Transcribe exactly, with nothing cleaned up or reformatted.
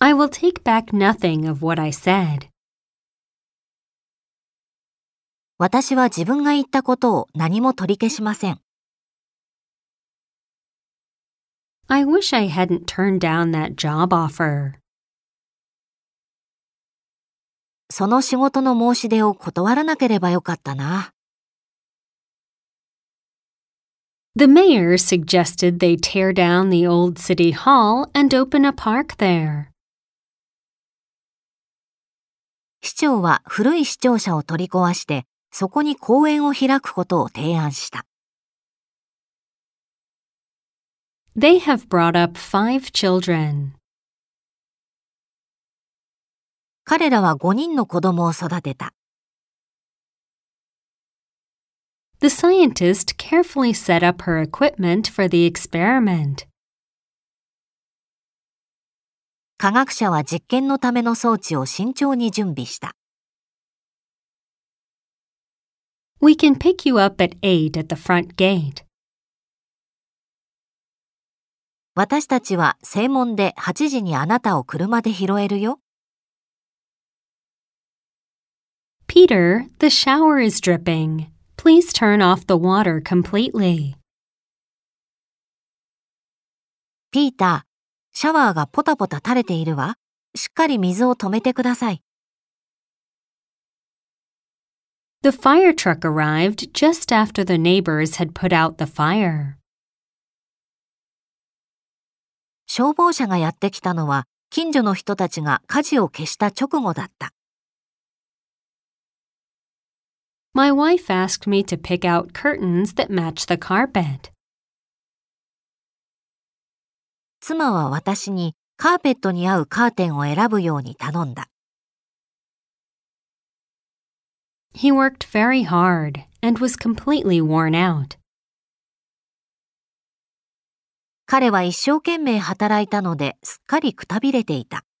I will take back nothing of what I said. 私は自分が言ったことを何も取り消しません。 I wish I hadn't turned down that job offer. その仕事の申し出を断らなければよかったな。 The mayor suggested they tear down the old city hall and open a park there. 市長は古い市庁舎を取り壊して、そこに公園を開くことを提案した。 They have brought up five children. 彼らはごにんの子供を育てた。 The scientist carefully set up her equipment for the experiment. 科学者は実験のための装置を慎重に準備した。 We can pick you up at eight at the front gate. 私たちは正門ではちじにあなたを車で拾えるよ。 Peter, the shower is dripping. Please turn off the water completely. ピーター、シャワーがポタポタ垂れているわ。しっかり水を止めてください。 The fire truck arrived just after the neighbors had put out the fire. 消防車がやってきたのは、近所の人たちが火事を消した直後だった。 My wife asked me to pick out curtains that match the carpet. 妻は私にカーペットに合うカーテンを選ぶように頼んだ。 He worked very hard and was completely worn out. 彼は一生懸命働いたのですっかりくたびれていた。